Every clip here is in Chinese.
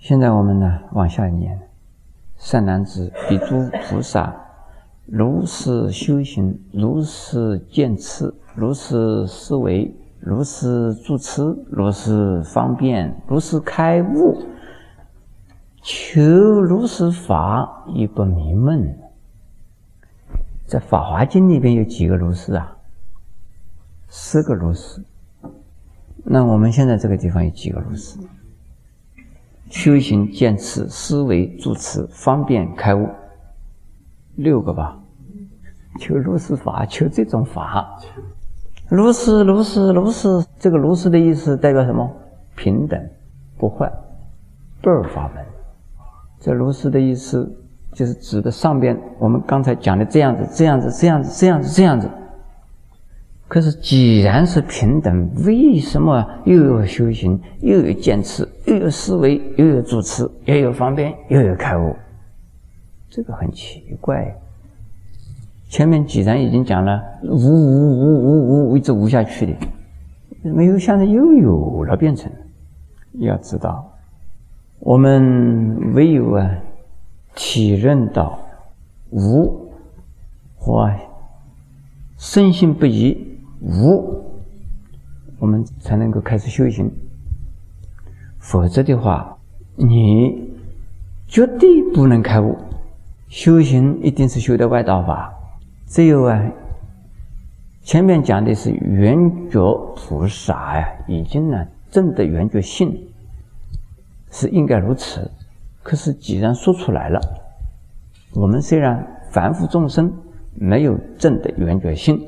现在我们呢往下念，善男子，彼诸菩萨如是修行，如是见次，如是思维，如是住持，如是方便，如是开悟，求如是法亦不迷闷。在《法华经》里边有几个如是啊？4个如是。那我们现在这个地方有几个如是？修行、见次、思维、住持、方便、开悟，6个吧。求如是法，求这种法。如是，如是，如是，这个如是的意思代表什么？平等，不坏，不二法门。这如是的意思就是指的上边我们刚才讲的这样子，这样子，这样子，这样子，这样子。可是既然是平等，为什么又有修行，又有见次，又有思维，又有住持，又有方便，又有开悟？这个很奇怪。前面既然已经讲了无，一直无下去的，没有，现在又有了，变成。要知道，我们唯有体认到无或深信不疑无，我们才能够开始修行。否则的话，你绝对不能开悟。修行一定是修的外道法。只有前面讲的是圆觉菩萨已经证得圆觉性，是应该如此。可是既然说出来了，我们虽然凡夫众生没有证得圆觉性，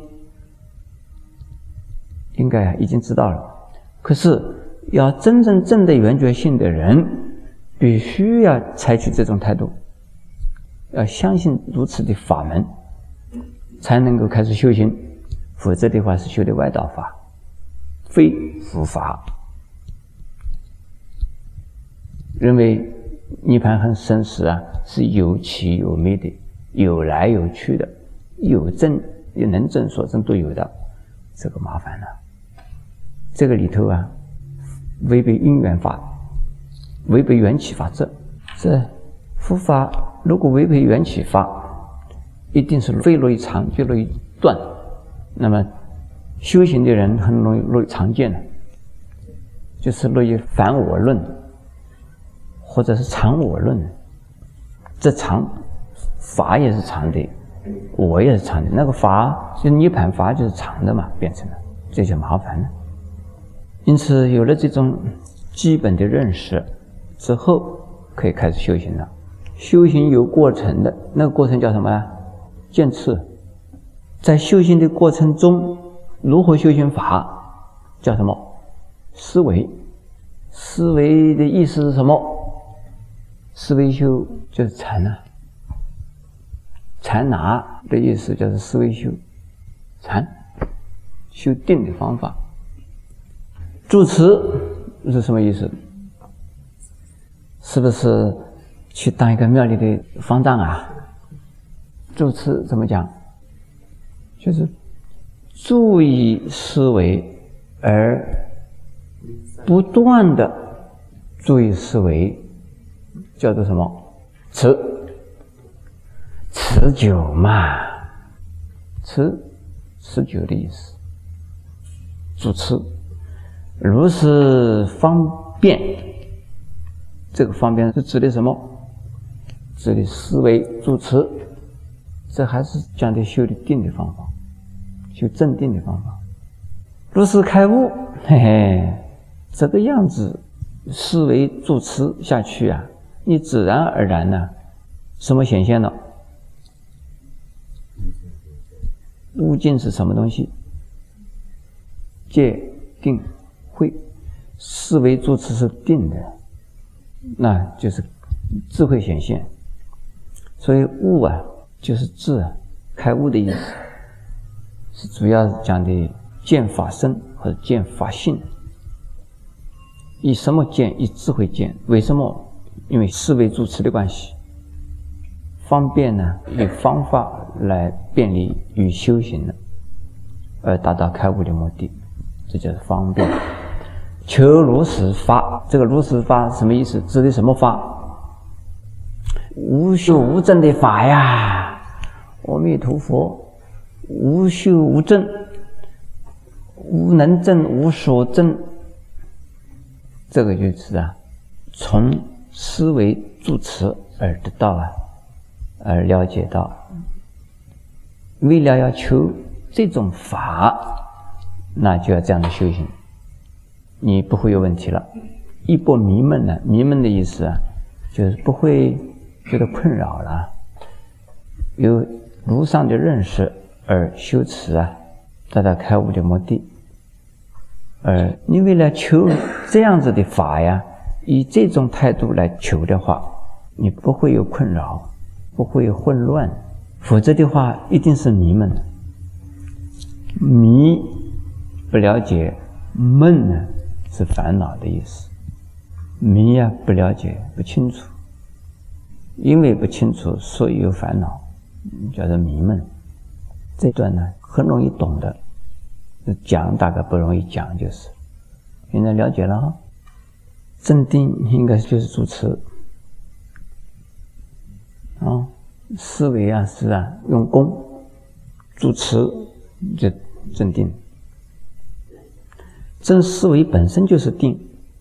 应该已经知道了。可是要真正证得圆觉性的人，必须要采取这种态度，要相信如此的法门，才能够开始修行。否则的话是修的外道法，非佛法。认为涅槃和生死是有起有灭的，有来有去的，有证也能证所证都有的，这个麻烦了。这个里头违背因缘法，违背缘起法则。这佛法如果违背缘起法，一定是非落于常，就落于断。那么修行的人很容易落于常见的，就是落于反我论，或者是常我论。这常法也是常的，我也是常的，那个法就涅槃法就是常的嘛，变成了，这就麻烦了。因此有了这种基本的认识之后，可以开始修行了。修行有过程的，那个过程叫什么见次。在修行的过程中，如何修行法叫什么？思维。思维的意思是什么？思维修就是禅禅拿的意思就是思维修，禅修定的方法。住持是什么意思？是不是去当一个庙里的方丈住持怎么讲？就是注意思维，而不断的注意思维，叫做什么？持久嘛，持久的意思。主持如是方便，这个方便是指的什么？指的思维主持，这还是讲的修的定的方法，修正定的方法。如是开悟，这个样子思维主持下去你自然而然什么显现了？悟境是什么东西？戒定慧，思维主持是定的，那就是智慧显现。所以悟就是智，开悟的意思，是主要讲的见法身或者见法性。以什么见？以智慧见。为什么？因为思维主持的关系，方便以方法来便利于修行而达到开悟的目的，这就是方便。 求如是法，这个如是法什么意思？指的什么法？无修无证的法呀！阿弥陀佛，无修无证，无能证，无所证。这个就是从思维住持而得到而了解到，为了要求这种法，那就要这样的修行，你不会有问题了。一波迷闷呢，迷闷的意思就是不会觉得困扰了，有如上的认识而修持达到开悟的目的。而你为了求这样子的法呀，以这种态度来求的话，你不会有困扰，不会有混乱，否则的话一定是迷闷。迷不了解，闷呢是烦恼的意思。迷不了解，不清楚，因为不清楚，所以有烦恼，叫做迷闷。这段呢很容易懂的，讲大概不容易讲，就是现在了解了正定应该就是住持思维是用功，住持就正定。正思维本身就是定，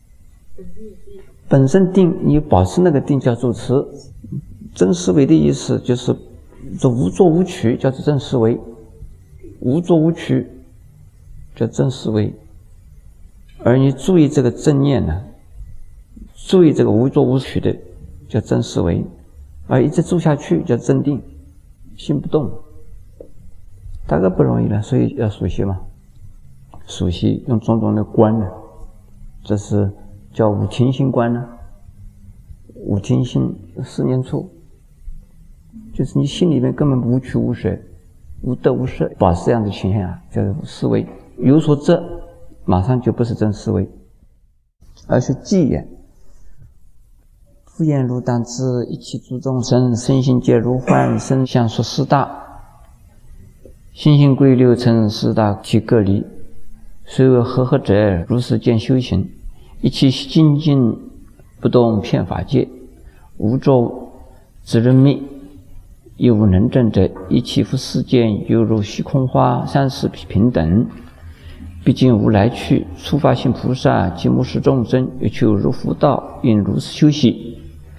本身定，你保持那个定叫住持。正思维的意思就是这无作无取叫做正思维，无作无取叫正思维。而你注意这个正念呢，注意这个无作无取的叫正思维，而一直住下去叫正定，心不动，大概不容易了，所以要熟悉嘛。熟悉用种种的观呢，这是叫五停心观呢。五停心4念处，就是你心里面根本无取无舍，无得无失，保持这样的情形叫思维。有所遮，马上就不是真思维，而是寂眼。复言如当知，一切诸众生，身心皆如幻，身相说四大，心性归六尘，四大体各离。虽为和者，如是见修行，一切精进不动遍法界，无作自人灭，亦无能证者，一切复世间，犹如虚空花，三世平等。毕竟无来去，初发心菩萨及目视众生，欲求如佛道，应如此修习。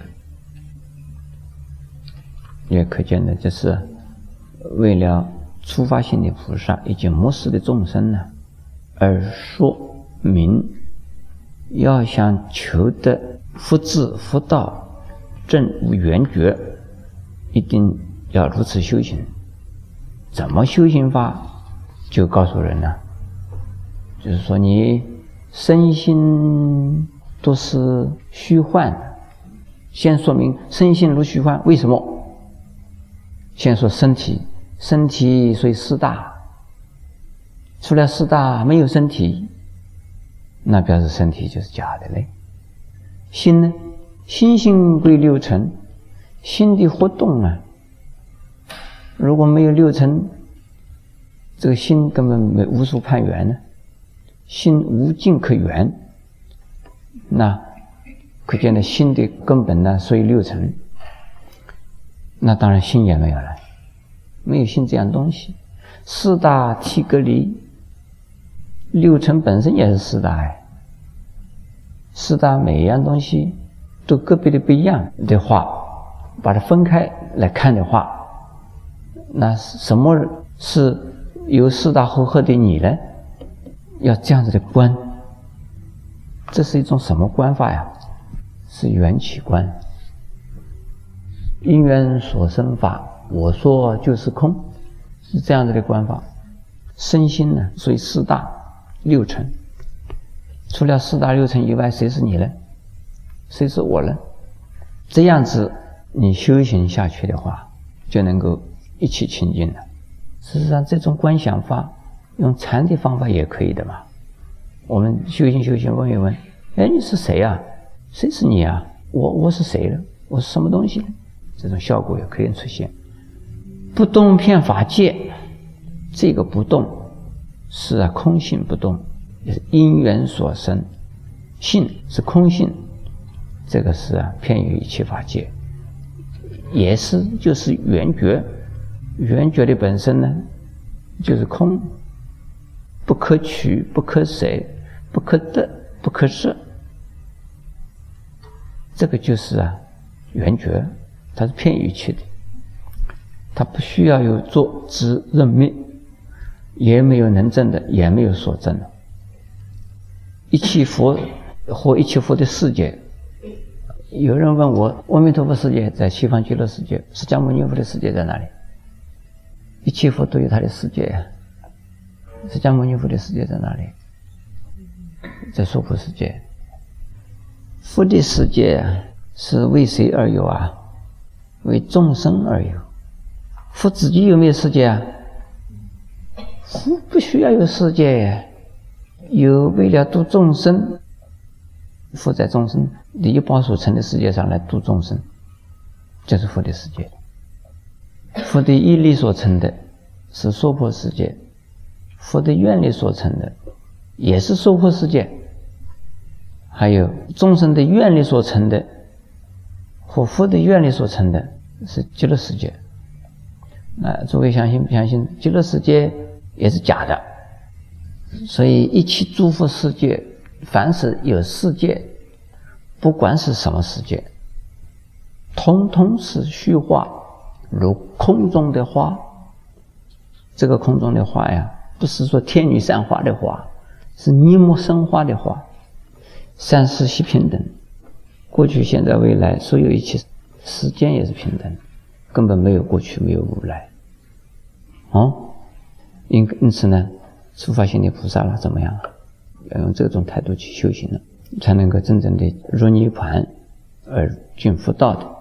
也可见的，这是为了初发心的菩萨以及目视的众生呢，而说明要想求得福智福道正无圆觉，一定要如此修行。怎么修行法？就告诉人了，就是说你身心都是虚幻，先说明身心如虚幻。为什么？先说身体，身体虽四大，除了四大没有身体，那表示身体就是假的嘞。心呢？心性归六尘，心的活动如果没有六尘，这个心根本无处攀缘呢，心无境可缘，那可见的心的根本呢，属于六尘。那当然心也没有了，没有心这样东西。四大体各离，六尘本身也是四大四大每一样东西都个别的不一样的话，把它分开来看的话，那什么是由四大合的你呢？要这样子的观，这是一种什么观法呀？是缘起观。因缘所生法，我说就是空，是这样子的观法。身心呢，属于四大六尘，除了四大六尘以外，谁是你呢？谁是我呢？这样子你修行下去的话，就能够一起清净了。事实上，这种观想法用禅的方法也可以的嘛。我们修行问一问，你是谁啊？谁是你啊？我是谁呢？我是什么东西呢？这种效果也可以出现。不动遍法界，这个不动是空性不动，也是因缘所生， 性是空性，这个是偏于一切法界，也是就是圆觉。圆觉的本身呢，就是空，不可取，不可舍，不可得，不可舍。这个就是圆觉，它是偏于一切的，它不需要有作知认灭，也没有能证的，也没有所证的。一切佛或一切佛的世界，有人问我，阿弥陀佛世界在西方极乐世界，释迦牟尼佛的世界在哪里？一切佛都有他的世界呀。释迦牟尼佛的世界在哪里？在娑婆世界。佛的世界是为谁而有啊？为众生而有。佛自己有没有世界啊？佛不需要有世界，有为了度众生，佛在众生的一报所成的世界上来度众生，这是佛的世界。佛的义力所成的是娑婆世界，佛的愿力所成的也是娑婆世界，还有众生的愿力所成的和佛的愿力所成的是极乐世界。那诸位相信不相信？极乐世界也是假的，所以一切诸佛世界，凡是有世界，不管是什么世界，通通是虚化，如空中的花。这个空中的花呀，不是说天女散花的花，是泥木生花的花。三世悉平等，过去现在未来所有一切时间也是平等，根本没有过去，没有未来。因此呢，初发心的菩萨了怎么样？要用这种态度去修行了，才能够真正的入涅槃而进佛道的。